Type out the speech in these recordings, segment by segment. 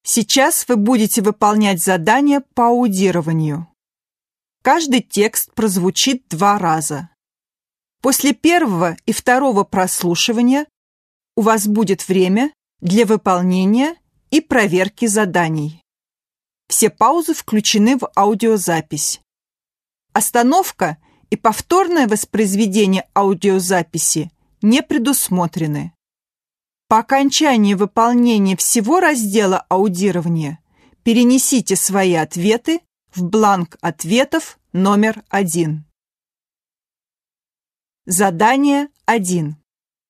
Сейчас вы будете выполнять задание по аудированию. Каждый текст прозвучит 2 раза. После первого и второго прослушивания у вас будет время для выполнения и проверки заданий. Все паузы включены в аудиозапись. Остановка и повторное воспроизведение аудиозаписи не предусмотрены. По окончании выполнения всего раздела аудирования перенесите свои ответы в бланк ответов номер 1. Задание 1.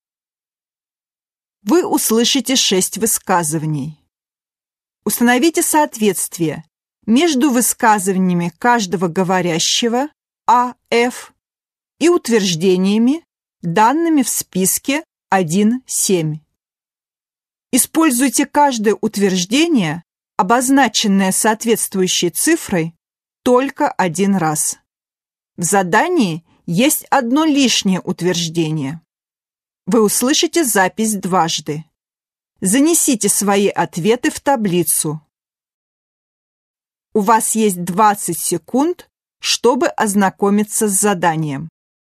Вы услышите 6 высказываний. Установите соответствие между высказываниями каждого говорящего А.Ф. и утверждениями, данными в списке 1.7. Используйте каждое утверждение, обозначенное соответствующей цифрой, только 1 раз. В задании есть одно лишнее утверждение. Вы услышите запись дважды. Занесите свои ответы в таблицу. У вас есть 20 секунд, чтобы ознакомиться с заданием.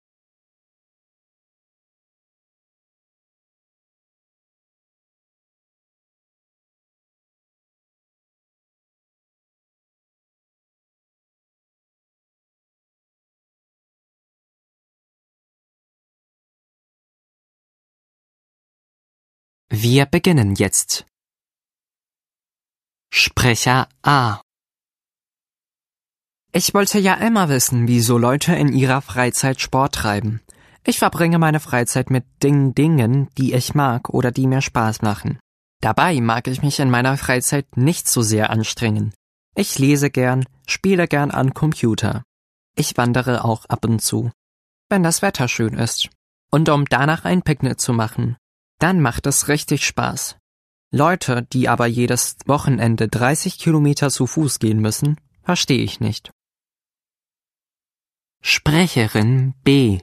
Wir beginnen jetzt. Sprecher A. Ich wollte ja immer wissen, wieso Leute in ihrer Freizeit Sport treiben. Ich verbringe meine Freizeit mit Dingen, die ich mag oder die mir Spaß machen. Dabei mag ich mich in meiner Freizeit nicht so sehr anstrengen. Ich lese gern, spiele gern am Computer. Ich wandere auch ab und zu, wenn das Wetter schön ist. Und um danach ein Picknick zu machen. Dann macht es richtig Spaß. Leute, die aber jedes Wochenende 30 Kilometer zu Fuß gehen müssen, verstehe ich nicht. Sprecherin B.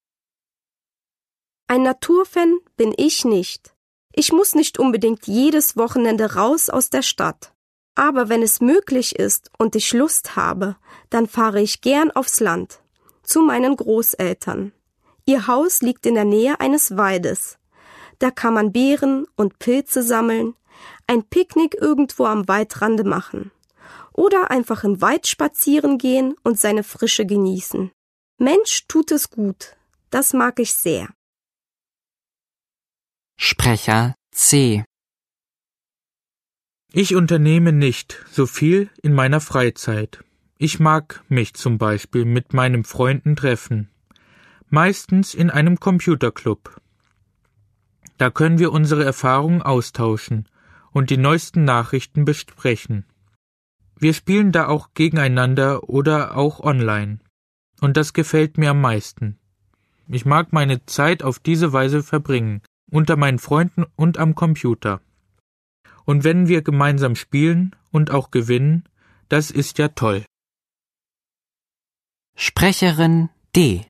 Ein Naturfan bin ich nicht. Ich muss nicht unbedingt jedes Wochenende raus aus der Stadt. Aber wenn es möglich ist und ich Lust habe, dann fahre ich gern aufs Land, zu meinen Großeltern. Ihr Haus liegt in der Nähe eines Waldes. Da kann man Beeren und Pilze sammeln, ein Picknick irgendwo am Waldrand machen oder einfach im Wald spazieren gehen und seine Frische genießen. Mensch, tut es gut. Das mag ich sehr. Sprecher C. Ich unternehme nicht so viel in meiner Freizeit. Ich mag mich zum Beispiel mit meinen Freunden treffen. Meistens in einem Computerclub. Da können wir unsere Erfahrungen austauschen und die neuesten Nachrichten besprechen. Wir spielen da auch gegeneinander oder auch online. Und das gefällt mir am meisten. Ich mag meine Zeit auf diese Weise verbringen, unter meinen Freunden und am Computer. Und wenn wir gemeinsam spielen und auch gewinnen, das ist ja toll. Sprecherin D.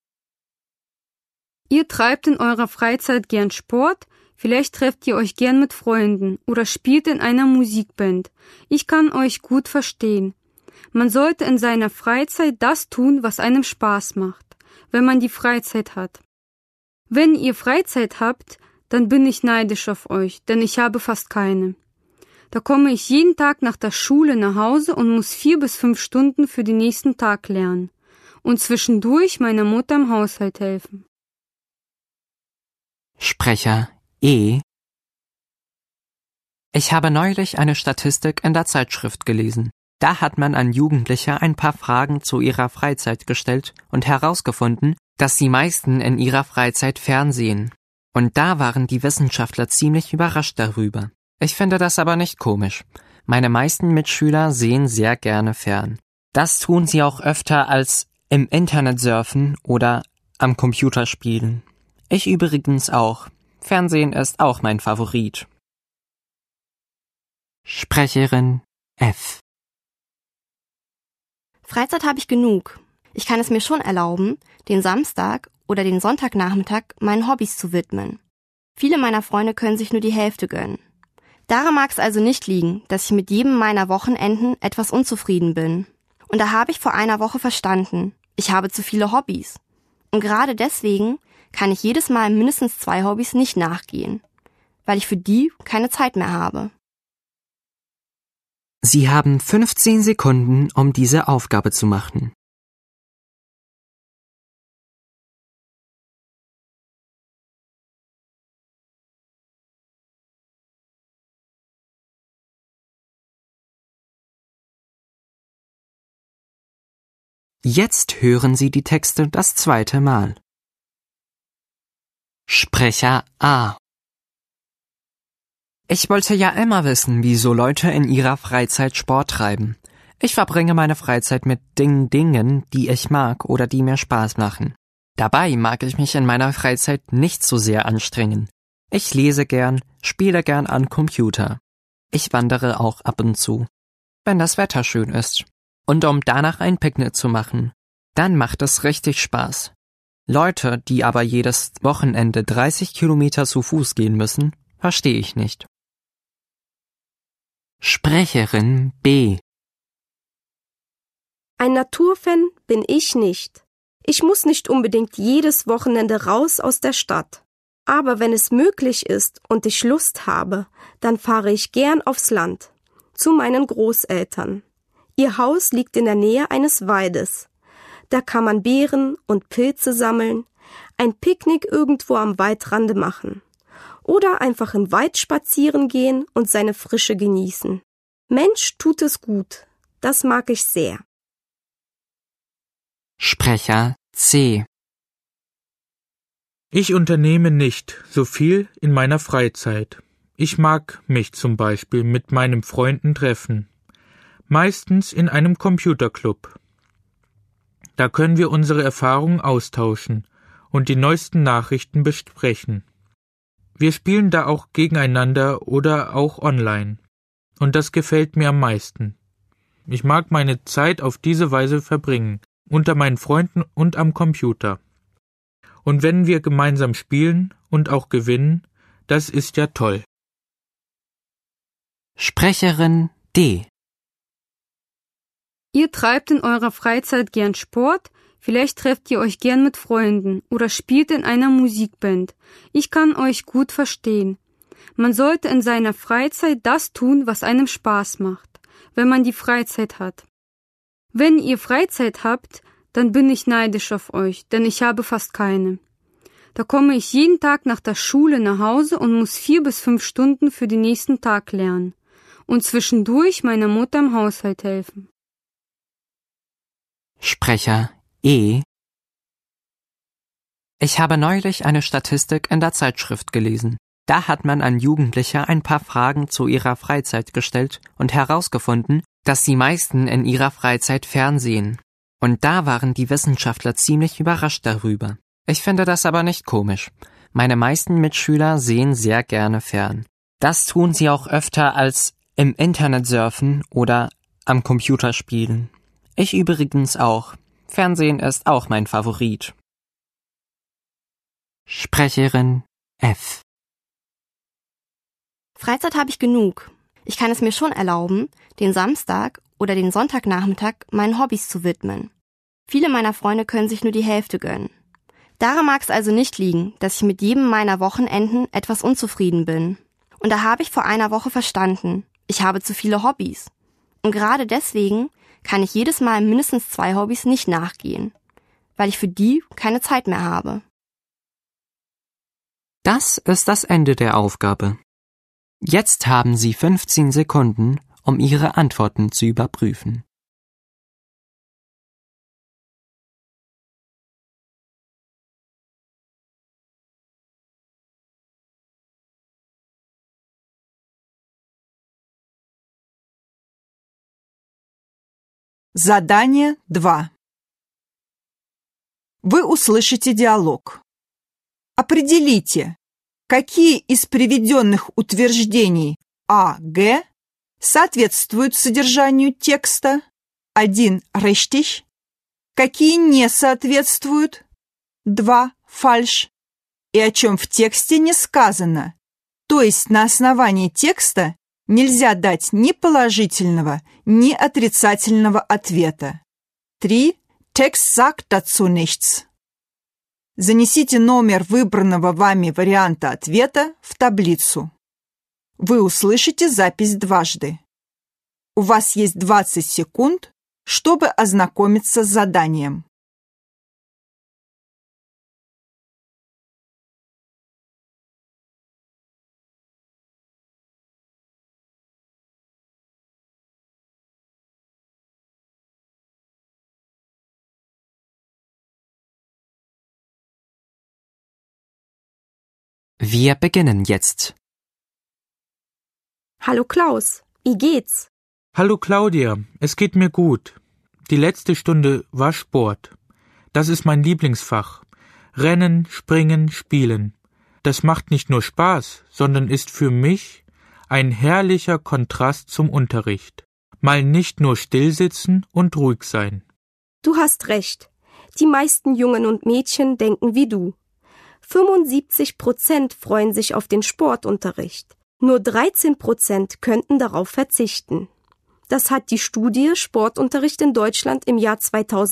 Ihr treibt in eurer Freizeit gern Sport, vielleicht trefft ihr euch gern mit Freunden oder spielt in einer Musikband. Ich kann euch gut verstehen. Man sollte in seiner Freizeit das tun, was einem Spaß macht, wenn man die Freizeit hat. Wenn ihr Freizeit habt, dann bin ich neidisch auf euch, denn ich habe fast keine. Da komme ich jeden Tag nach der Schule nach Hause und muss 4 bis 5 Stunden für den nächsten Tag lernen und zwischendurch meiner Mutter im Haushalt helfen. Sprecher E. Ich habe neulich eine Statistik in der Zeitschrift gelesen. Da hat man an Jugendliche ein paar Fragen zu ihrer Freizeit gestellt und herausgefunden, dass die meisten in ihrer Freizeit fernsehen. Und da waren die Wissenschaftler ziemlich überrascht darüber. Ich finde das aber nicht komisch. Meine meisten Mitschüler sehen sehr gerne fern. Das tun sie auch öfter als im Internet surfen oder am Computer spielen. Ich übrigens auch. Fernsehen ist auch mein Favorit. Sprecherin F. Freizeit habe ich genug. Ich kann es mir schon erlauben, den Samstag oder den Sonntagnachmittag meinen Hobbys zu widmen. Viele meiner Freunde können sich nur die Hälfte gönnen. Daran mag es also nicht liegen, dass ich mit jedem meiner Wochenenden etwas unzufrieden bin. Und da habe ich vor einer Woche verstanden, ich habe zu viele Hobbys. Und gerade deswegen kann ich jedes Mal mindestens 2 Hobbys nicht nachgehen, weil ich für die keine Zeit mehr habe. Sie haben 15 Sekunden, um diese Aufgabe zu machen. Jetzt hören Sie die Texte das zweite Mal. Sprecher A. Ich wollte ja immer wissen, wieso Leute in ihrer Freizeit Sport treiben. Ich verbringe meine Freizeit mit Dingen, die ich mag oder die mir Spaß machen. Dabei mag ich mich in meiner Freizeit nicht so sehr anstrengen. Ich lese gern, spiele gern an Computer. Ich wandere auch ab und zu, wenn das Wetter schön ist. Und um danach ein Picknick zu machen, dann macht es richtig Spaß. Leute, die aber jedes Wochenende 30 Kilometer zu Fuß gehen müssen, verstehe ich nicht. Sprecherin B. Ein Naturfan bin ich nicht. Ich muss nicht unbedingt jedes Wochenende raus aus der Stadt. Aber wenn es möglich ist und ich Lust habe, dann fahre ich gern aufs Land, zu meinen Großeltern. Ihr Haus liegt in der Nähe eines Waldes. Da kann man Beeren und Pilze sammeln, ein Picknick irgendwo am Waldrand machen oder einfach im Wald spazieren gehen und seine Frische genießen. Mensch, tut es gut. Das mag ich sehr. Sprecher C. Ich unternehme nicht so viel in meiner Freizeit. Ich mag mich zum Beispiel mit meinen Freunden treffen. Meistens in einem Computerclub. Da können wir unsere Erfahrungen austauschen und die neuesten Nachrichten besprechen. Wir spielen da auch gegeneinander oder auch online. Und das gefällt mir am meisten. Ich mag meine Zeit auf diese Weise verbringen, unter meinen Freunden und am Computer. Und wenn wir gemeinsam spielen und auch gewinnen, das ist ja toll. Sprecherin D. Ihr treibt in eurer Freizeit gern Sport, vielleicht trefft ihr euch gern mit Freunden oder spielt in einer Musikband. Ich kann euch gut verstehen. Man sollte in seiner Freizeit das tun, was einem Spaß macht, wenn man die Freizeit hat. Wenn ihr Freizeit habt, dann bin ich neidisch auf euch, denn ich habe fast keine. Da komme ich jeden Tag nach der Schule nach Hause und muss 4 bis 5 Stunden für den nächsten Tag lernen und zwischendurch meiner Mutter im Haushalt helfen. Sprecher E. Ich habe neulich eine Statistik in der Zeitschrift gelesen. Da hat man an Jugendliche ein paar Fragen zu ihrer Freizeit gestellt und herausgefunden, dass die meisten in ihrer Freizeit fernsehen. Und da waren die Wissenschaftler ziemlich überrascht darüber. Ich finde das aber nicht komisch. Meine meisten Mitschüler sehen sehr gerne fern. Das tun sie auch öfter als im Internet surfen oder am Computer spielen. Ich übrigens auch. Fernsehen ist auch mein Favorit. Sprecherin F. Freizeit habe ich genug. Ich kann es mir schon erlauben, den Samstag oder den Sonntagnachmittag meinen Hobbys zu widmen. Viele meiner Freunde können sich nur die Hälfte gönnen. Daran mag es also nicht liegen, dass ich mit jedem meiner Wochenenden etwas unzufrieden bin. Und da habe ich vor einer Woche verstanden, ich habe zu viele Hobbys. Und gerade deswegen kann ich jedes Mal mindestens 2 Hobbys nicht nachgehen, weil ich für die keine Zeit mehr habe. Das ist das Ende der Aufgabe. Jetzt haben Sie 15 Sekunden, um Ihre Antworten zu überprüfen. Задание 2. Вы услышите диалог. Определите, какие из приведенных утверждений А, Г соответствуют содержанию текста, 1 richtig, какие не соответствуют, 2 falsch, и о чем в тексте не сказано, то есть на основании текста Нельзя дать ни положительного, ни отрицательного ответа. 3. Text sagt dazu nichts. Занесите номер выбранного вами варианта ответа в таблицу. Вы услышите запись дважды. У вас есть 20 секунд, чтобы ознакомиться с заданием. Wir beginnen jetzt. Hallo Klaus, wie geht's? Hallo Claudia, es geht mir gut. Die letzte Stunde war Sport. Das ist mein Lieblingsfach. Rennen, Springen, Spielen. Das macht nicht nur Spaß, sondern ist für mich ein herrlicher Kontrast zum Unterricht. Mal nicht nur stillsitzen und ruhig sein. Du hast recht. Die meisten Jungen und Mädchen denken wie du. 75% freuen sich auf den Sportunterricht. Nur 13% könnten darauf verzichten. Das hat die Studie Sportunterricht in Deutschland im Jahr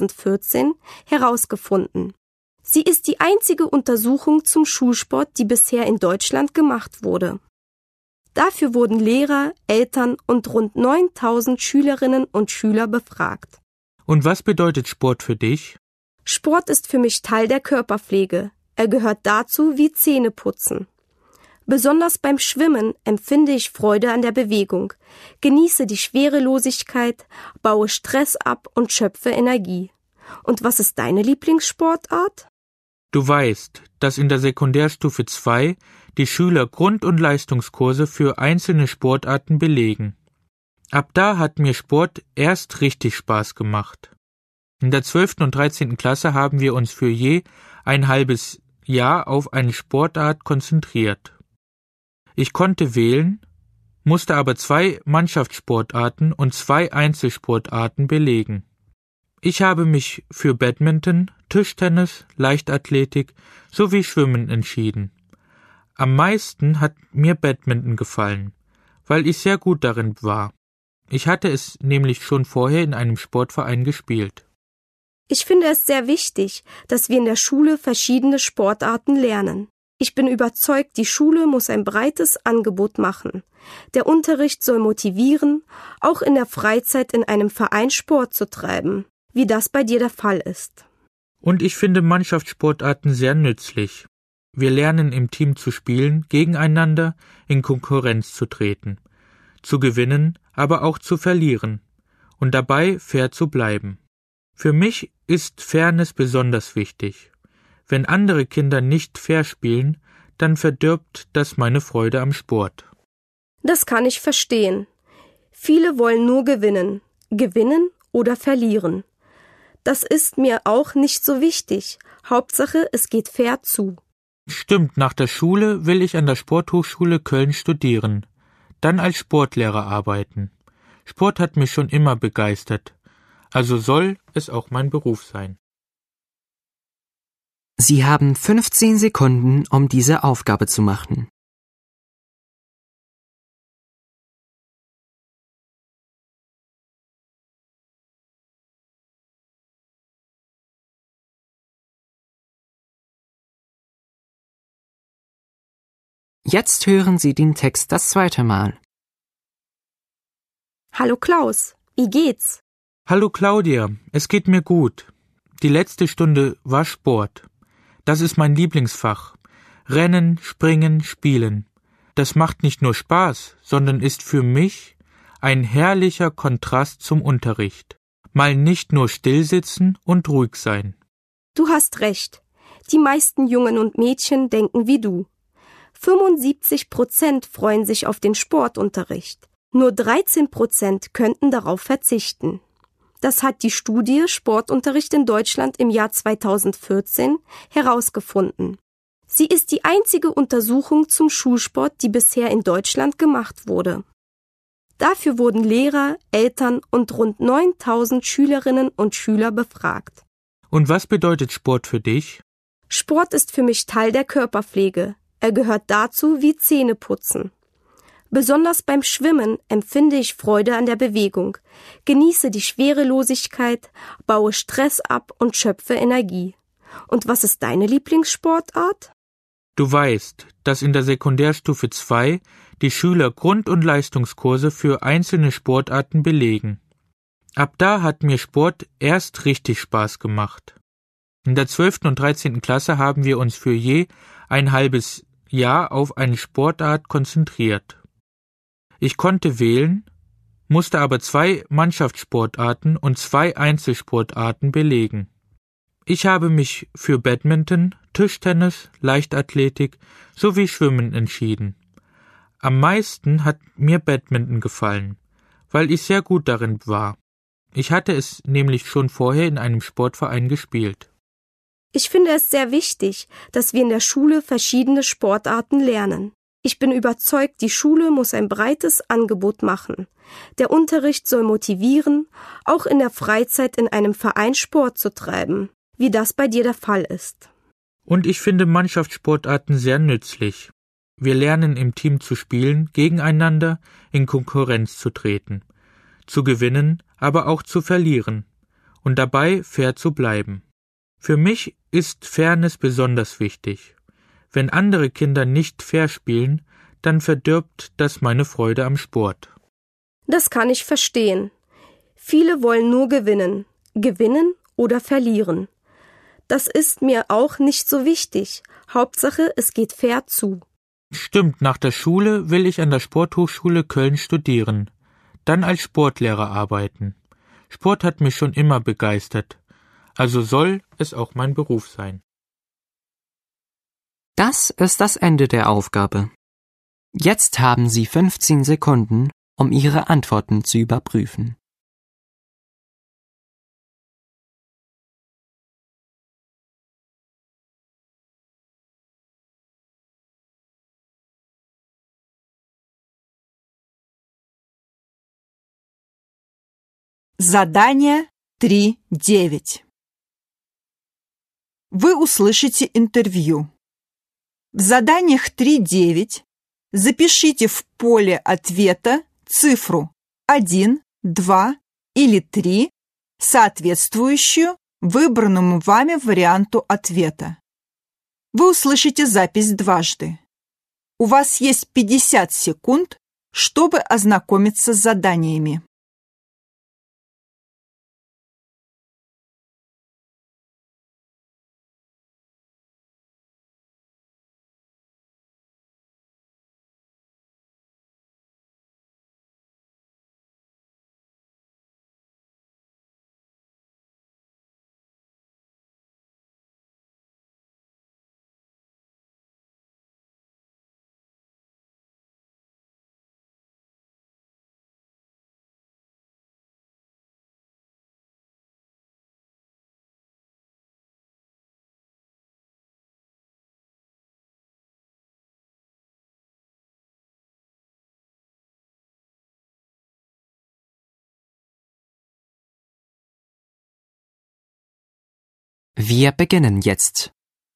2014 herausgefunden. Sie ist die einzige Untersuchung zum Schulsport, die bisher in Deutschland gemacht wurde. Dafür wurden Lehrer, Eltern und rund 9000 Schülerinnen und Schüler befragt. Und was bedeutet Sport für dich? Sport ist für mich Teil der Körperpflege. Er gehört dazu wie Zähneputzen. Besonders beim Schwimmen empfinde ich Freude an der Bewegung, genieße die Schwerelosigkeit, baue Stress ab und schöpfe Energie. Und was ist deine Lieblingssportart? Du weißt, dass in der Sekundärstufe 2 die Schüler Grund- und Leistungskurse für einzelne Sportarten belegen. Ab da hat mir Sport erst richtig Spaß gemacht. In der 12. und 13. Klasse haben wir uns für je ein halbes Jahr auf eine Sportart konzentriert. Ich konnte wählen, musste aber 2 Mannschaftssportarten und 2 Einzelsportarten belegen. Ich habe mich für Badminton, Tischtennis, Leichtathletik sowie Schwimmen entschieden. Am meisten hat mir Badminton gefallen, weil ich sehr gut darin war. Ich hatte es nämlich schon vorher in einem Sportverein gespielt. Ich finde es sehr wichtig, dass wir in der Schule verschiedene Sportarten lernen. Ich bin überzeugt, die Schule muss ein breites Angebot machen. Der Unterricht soll motivieren, auch in der Freizeit in einem Verein Sport zu treiben, wie das bei dir der Fall ist. Und ich finde Mannschaftssportarten sehr nützlich. Wir lernen im Team zu spielen, gegeneinander in Konkurrenz zu treten, zu gewinnen, aber auch zu verlieren und dabei fair zu bleiben. Für mich ist Fairness besonders wichtig. Wenn andere Kinder nicht fair spielen, dann verdirbt das meine Freude am Sport. Das kann ich verstehen. Viele wollen nur gewinnen oder verlieren. Das ist mir auch nicht so wichtig. Hauptsache, es geht fair zu. Stimmt, nach der Schule will ich an der Sporthochschule Köln studieren, dann als Sportlehrer arbeiten. Sport hat mich schon immer begeistert, also soll es auch mein Beruf sein. Sie haben 15 Sekunden, um diese Aufgabe zu machen. Jetzt hören Sie den Text das zweite Mal. Hallo Klaus, wie geht's? Hallo Claudia, es geht mir gut. Die letzte Stunde war Sport. Das ist mein Lieblingsfach. Rennen, Springen, Spielen. Das macht nicht nur Spaß, sondern ist für mich ein herrlicher Kontrast zum Unterricht. Mal nicht nur stillsitzen und ruhig sein. Du hast recht. Die meisten Jungen und Mädchen denken wie du. 75% freuen sich auf den Sportunterricht. Nur 13% könnten darauf verzichten. Das hat die Studie Sportunterricht in Deutschland im Jahr 2014 herausgefunden. Sie ist die einzige Untersuchung zum Schulsport, die bisher in Deutschland gemacht wurde. Dafür wurden Lehrer, Eltern und rund 9000 Schülerinnen und Schüler befragt. Und was bedeutet Sport für dich? Sport ist für mich Teil der Körperpflege. Er gehört dazu wie Zähneputzen. Besonders beim Schwimmen empfinde ich Freude an der Bewegung, genieße die Schwerelosigkeit, baue Stress ab und schöpfe Energie. Und was ist deine Lieblingssportart? Du weißt, dass in der Sekundärstufe 2 die Schüler Grund- und Leistungskurse für einzelne Sportarten belegen. Ab da hat mir Sport erst richtig Spaß gemacht. In der 12. und 13. Klasse haben wir uns für je ein halbes Jahr auf eine Sportart konzentriert. Ich konnte wählen, musste aber 2 Mannschaftssportarten und 2 Einzelsportarten belegen. Ich habe mich für Badminton, Tischtennis, Leichtathletik sowie Schwimmen entschieden. Am meisten hat mir Badminton gefallen, weil ich sehr gut darin war. Ich hatte es nämlich schon vorher in einem Sportverein gespielt. Ich finde es sehr wichtig, dass wir in der Schule verschiedene Sportarten lernen. Ich bin überzeugt, die Schule muss ein breites Angebot machen. Der Unterricht soll motivieren, auch in der Freizeit in einem Verein Sport zu treiben, wie das bei dir der Fall ist. Und ich finde Mannschaftssportarten sehr nützlich. Wir lernen im Team zu spielen, gegeneinander in Konkurrenz zu treten, zu gewinnen, aber auch zu verlieren und dabei fair zu bleiben. Für mich ist Fairness besonders wichtig. Wenn andere Kinder nicht fair spielen, dann verdirbt das meine Freude am Sport. Das kann ich verstehen. Viele wollen nur gewinnen oder verlieren. Das ist mir auch nicht so wichtig. Hauptsache, es geht fair zu. Stimmt, nach der Schule will ich an der Sporthochschule Köln studieren, dann als Sportlehrer arbeiten. Sport hat mich schon immer begeistert, also soll es auch mein Beruf sein. Das ist das Ende der Aufgabe. Jetzt haben Sie 15 Sekunden, um Ihre Antworten zu überprüfen. Задание 3.9. Вы услышите интервью. В заданиях 3.9 запишите в поле ответа цифру 1, 2 или 3, соответствующую выбранному вами варианту ответа. Вы услышите запись дважды. У вас есть 50 секунд, чтобы ознакомиться с заданиями. Wir beginnen jetzt.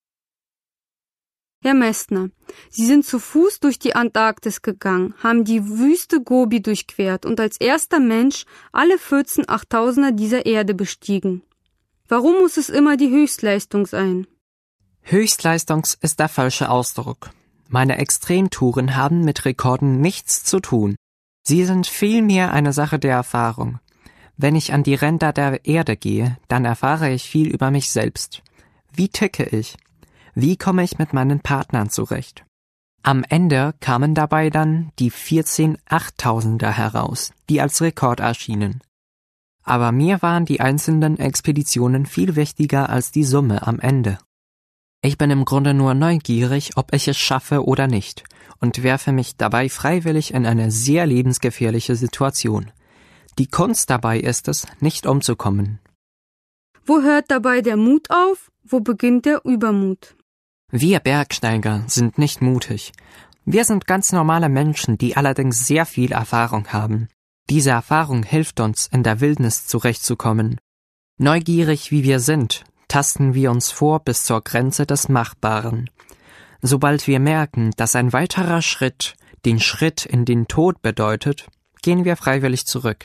Herr Messner, Sie sind zu Fuß durch die Antarktis gegangen, haben die Wüste Gobi durchquert und als erster Mensch alle 14 Achttausender dieser Erde bestiegen. Warum muss es immer die Höchstleistung sein? Höchstleistungs ist der falsche Ausdruck. Meine Extremtouren haben mit Rekorden nichts zu tun. Sie sind vielmehr eine Sache der Erfahrung. Wenn ich an die Ränder der Erde gehe, dann erfahre ich viel über mich selbst. Wie ticke ich? Wie komme ich mit meinen Partnern zurecht? Am Ende kamen dabei dann die 14 Achttausender heraus, die als Rekord erschienen. Aber mir waren die einzelnen Expeditionen viel wichtiger als die Summe am Ende. Ich bin im Grunde nur neugierig, ob ich es schaffe oder nicht, und werfe mich dabei freiwillig in eine sehr lebensgefährliche Situation. Die Kunst dabei ist es, nicht umzukommen. Wo hört dabei der Mut auf? Wo beginnt der Übermut? Wir Bergsteiger sind nicht mutig. Wir sind ganz normale Menschen, die allerdings sehr viel Erfahrung haben. Diese Erfahrung hilft uns, in der Wildnis zurechtzukommen. Neugierig wie wir sind, tasten wir uns vor bis zur Grenze des Machbaren. Sobald wir merken, dass ein weiterer Schritt den Schritt in den Tod bedeutet, gehen wir freiwillig zurück.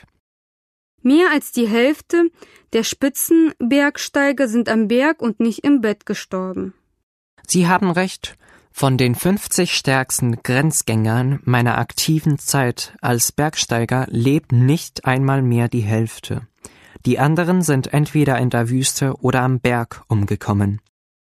Mehr als die Hälfte der Spitzenbergsteiger sind am Berg und nicht im Bett gestorben. Sie haben recht. Von den 50 stärksten Grenzgängern meiner aktiven Zeit als Bergsteiger lebt nicht einmal mehr die Hälfte. Die anderen sind entweder in der Wüste oder am Berg umgekommen.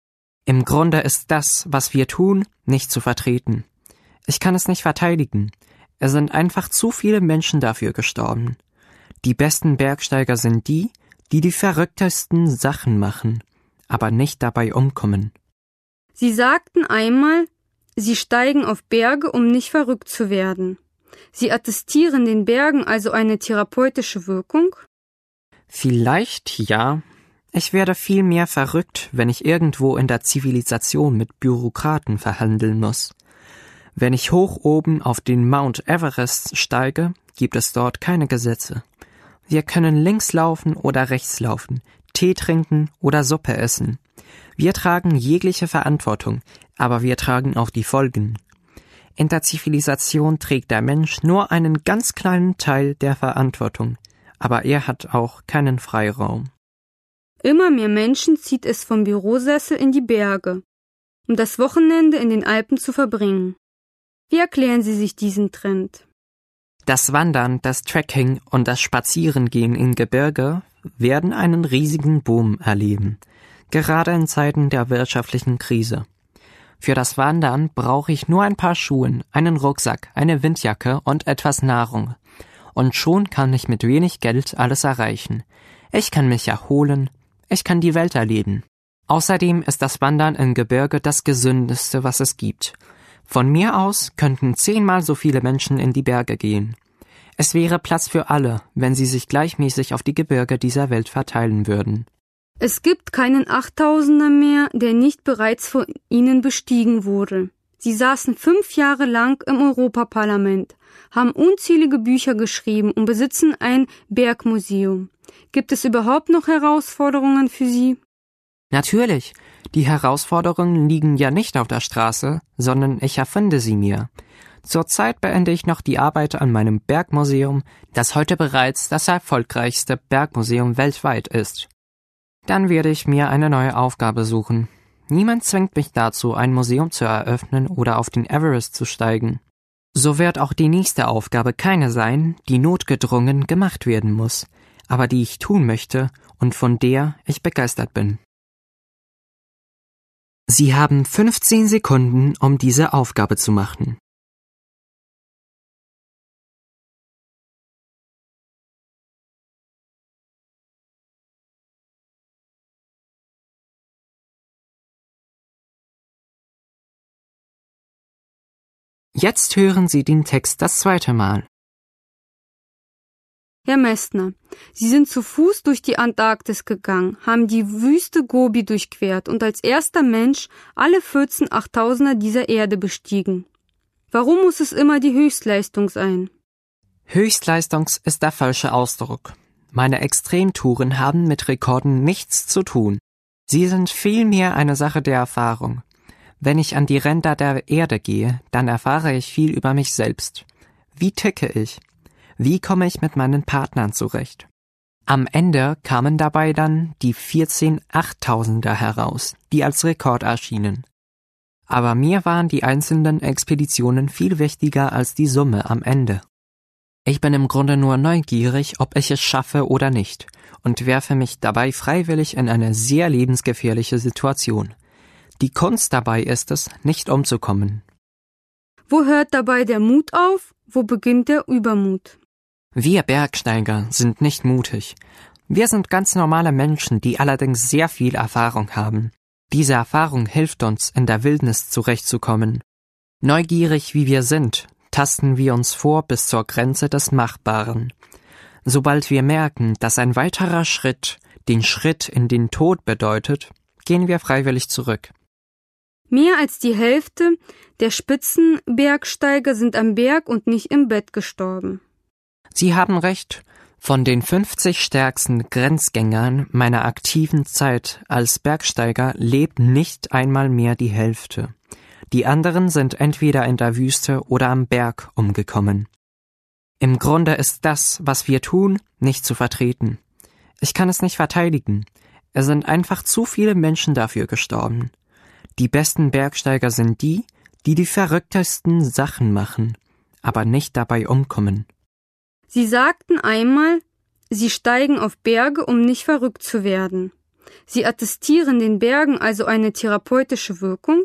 Im Grunde ist das, was wir tun, nicht zu vertreten. Ich kann es nicht verteidigen. Es sind einfach zu viele Menschen dafür gestorben. Die besten Bergsteiger sind die, die die verrücktesten Sachen machen, aber nicht dabei umkommen. Sie sagten einmal, sie steigen auf Berge, um nicht verrückt zu werden. Sie attestieren den Bergen also eine therapeutische Wirkung? Vielleicht ja. Ich werde viel mehr verrückt, wenn ich irgendwo in der Zivilisation mit Bürokraten verhandeln muss. Wenn ich hoch oben auf den Mount Everest steige, gibt es dort keine Gesetze. Wir können links laufen oder rechts laufen, Tee trinken oder Suppe essen. Wir tragen jegliche Verantwortung, aber wir tragen auch die Folgen. In der Zivilisation trägt der Mensch nur einen ganz kleinen Teil der Verantwortung, aber er hat auch keinen Freiraum. Immer mehr Menschen zieht es vom Bürosessel in die Berge, um das Wochenende in den Alpen zu verbringen. Wie erklären Sie sich diesen Trend? Das Wandern, das Trekking und das Spazierengehen in Gebirge werden einen riesigen Boom erleben, gerade in Zeiten der wirtschaftlichen Krise. Für das Wandern brauche ich nur ein paar Schuhe, einen Rucksack, eine Windjacke und etwas Nahrung. Und schon kann ich mit wenig Geld alles erreichen. Ich kann mich erholen, ich kann die Welt erleben. Außerdem ist das Wandern im Gebirge das Gesündeste, was es gibt. Von mir aus könnten 10-mal so viele Menschen in die Berge gehen. Es wäre Platz für alle, wenn sie sich gleichmäßig auf die Gebirge dieser Welt verteilen würden. Es gibt keinen 8000er mehr, der nicht bereits von Ihnen bestiegen wurde. Sie saßen 5 Jahre lang im Europaparlament, haben unzählige Bücher geschrieben und besitzen ein Bergmuseum. Gibt es überhaupt noch Herausforderungen für Sie? Natürlich. Die Herausforderungen liegen ja nicht auf der Straße, sondern ich erfinde sie mir. Zurzeit beende ich noch die Arbeit an meinem Bergmuseum, das heute bereits das erfolgreichste Bergmuseum weltweit ist. Dann werde ich mir eine neue Aufgabe suchen. Niemand zwingt mich dazu, ein Museum zu eröffnen oder auf den Everest zu steigen. So wird auch die nächste Aufgabe keine sein, die notgedrungen gemacht werden muss, aber die ich tun möchte und von der ich begeistert bin. Sie haben 15 Sekunden, um diese Aufgabe zu machen. Jetzt hören Sie den Text das zweite Mal. Herr Messner, Sie sind zu Fuß durch die Antarktis gegangen, haben die Wüste Gobi durchquert und als erster Mensch alle 14 8000er dieser Erde bestiegen. Warum muss es immer die Höchstleistung sein? Höchstleistungs ist der falsche Ausdruck. Meine Extremtouren haben mit Rekorden nichts zu tun. Sie sind vielmehr eine Sache der Erfahrung. Wenn ich an die Ränder der Erde gehe, dann erfahre ich viel über mich selbst. Wie ticke ich? Wie komme ich mit meinen Partnern zurecht? Am Ende kamen dabei dann die 14 8000er heraus, die als Rekord erschienen. Aber mir waren die einzelnen Expeditionen viel wichtiger als die Summe am Ende. Ich bin im Grunde nur neugierig, ob ich es schaffe oder nicht, und werfe mich dabei freiwillig in eine sehr lebensgefährliche Situation. Die Kunst dabei ist es, nicht umzukommen. Wo hört dabei der Mut auf? Wo beginnt der Übermut? Wir Bergsteiger sind nicht mutig. Wir sind ganz normale Menschen, die allerdings sehr viel Erfahrung haben. Diese Erfahrung hilft uns, in der Wildnis zurechtzukommen. Neugierig wie wir sind, tasten wir uns vor bis zur Grenze des Machbaren. Sobald wir merken, dass ein weiterer Schritt den Schritt in den Tod bedeutet, gehen wir freiwillig zurück. Mehr als die Hälfte der Spitzenbergsteiger sind am Berg und nicht im Bett gestorben. Sie haben recht. Von den 50 stärksten Grenzgängern meiner aktiven Zeit als Bergsteiger lebt nicht einmal mehr die Hälfte. Die anderen sind entweder in der Wüste oder am Berg umgekommen. Im Grunde ist das, was wir tun, nicht zu vertreten. Ich kann es nicht verteidigen. Es sind einfach zu viele Menschen dafür gestorben. Die besten Bergsteiger sind die, die die verrücktesten Sachen machen, aber nicht dabei umkommen. Sie sagten einmal, Sie steigen auf Berge, um nicht verrückt zu werden. Sie attestieren den Bergen also eine therapeutische Wirkung?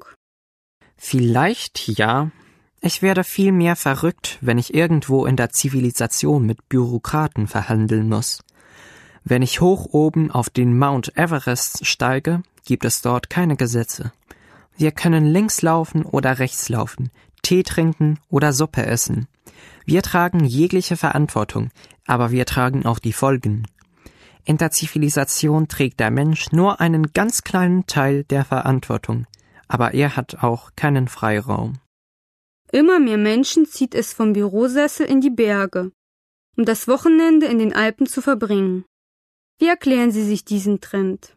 Vielleicht ja. Ich werde viel mehr verrückt, wenn ich irgendwo in der Zivilisation mit Bürokraten verhandeln muss. Wenn ich hoch oben auf den Mount Everest steige, gibt es dort keine Gesetze. Wir können links laufen oder rechts laufen, Tee trinken oder Suppe essen. Wir tragen jegliche Verantwortung, aber wir tragen auch die Folgen. In der Zivilisation trägt der Mensch nur einen ganz kleinen Teil der Verantwortung, aber er hat auch keinen Freiraum. Immer mehr Menschen zieht es vom Bürosessel in die Berge, um das Wochenende in den Alpen zu verbringen. Wie erklären Sie sich diesen Trend?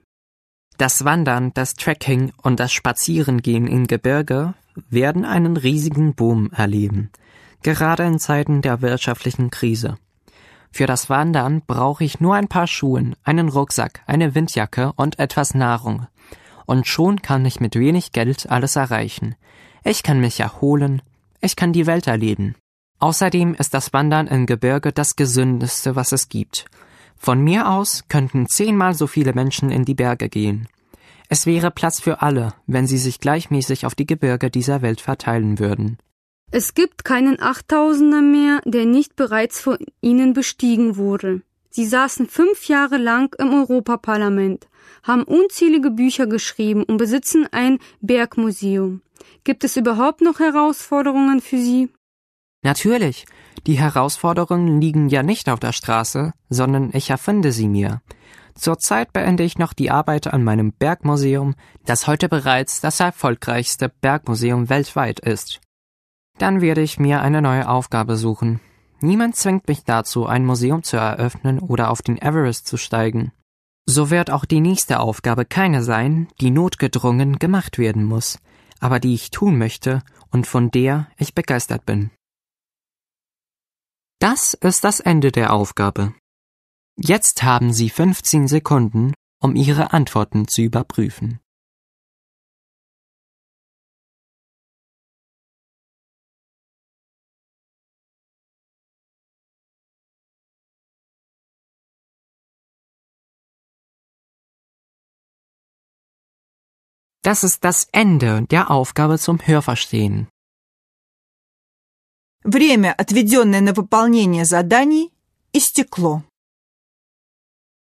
Das Wandern, das Trekking und das Spazierengehen in Gebirge werden einen riesigen Boom erleben, gerade in Zeiten der wirtschaftlichen Krise. Für das Wandern brauche ich nur ein paar Schuhe, einen Rucksack, eine Windjacke und etwas Nahrung. Und schon kann ich mit wenig Geld alles erreichen. Ich kann mich erholen, ich kann die Welt erleben. Außerdem ist das Wandern in Gebirge das Gesündeste, was es gibt. Von mir aus könnten 10-mal so viele Menschen in die Berge gehen. Es wäre Platz für alle, wenn sie sich gleichmäßig auf die Gebirge dieser Welt verteilen würden. Es gibt keinen 8000er mehr, der nicht bereits von Ihnen bestiegen wurde. Sie saßen 5 Jahre lang im Europaparlament, haben unzählige Bücher geschrieben und besitzen ein Bergmuseum. Gibt es überhaupt noch Herausforderungen für Sie? Natürlich. Die Herausforderungen liegen ja nicht auf der Straße, sondern ich erfinde sie mir. Zurzeit beende ich noch die Arbeit an meinem Bergmuseum, das heute bereits das erfolgreichste Bergmuseum weltweit ist. Dann werde ich mir eine neue Aufgabe suchen. Niemand zwingt mich dazu, ein Museum zu eröffnen oder auf den Everest zu steigen. So wird auch die nächste Aufgabe keine sein, die notgedrungen gemacht werden muss, aber die ich tun möchte und von der ich begeistert bin. Das ist das Ende der Aufgabe. Jetzt haben Sie 15 Sekunden, um Ihre Antworten zu überprüfen. Das ist das Ende der Aufgabe zum Hörverstehen. Время, отведенное на выполнение заданий, истекло.